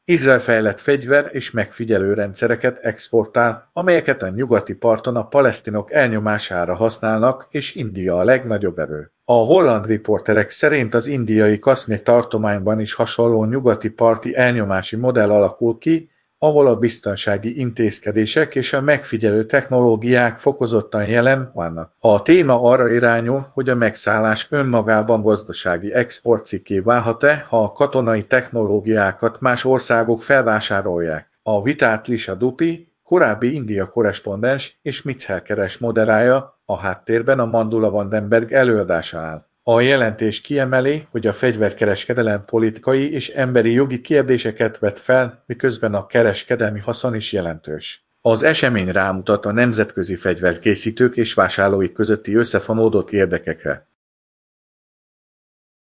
Izrael fejlett fegyver és megfigyelő rendszereket exportál, amelyeket a nyugati parton a palesztinok elnyomására használnak, és India a legnagyobb erő. A holland riporterek szerint az indiai Kaszmír tartományban is hasonló nyugati parti elnyomási modell alakul ki, ahol a biztonsági intézkedések és a megfigyelő technológiák fokozottan jelen vannak. A téma arra irányul, hogy a megszállás önmagában gazdasági exportcikké válhat-e, ha a katonai technológiákat más országok felvásárolják. A vitát Lisa Dupi, korábbi India korrespondens és Mitchell Keres moderálja, a háttérben a Mandula Vandenberg előadásánál. A jelentés kiemeli, hogy a fegyverkereskedelem politikai és emberi jogi kérdéseket vet fel, miközben a kereskedelmi haszon is jelentős. Az esemény rámutat a nemzetközi fegyverkészítők és vásárlóik közötti összefonódott érdekekre.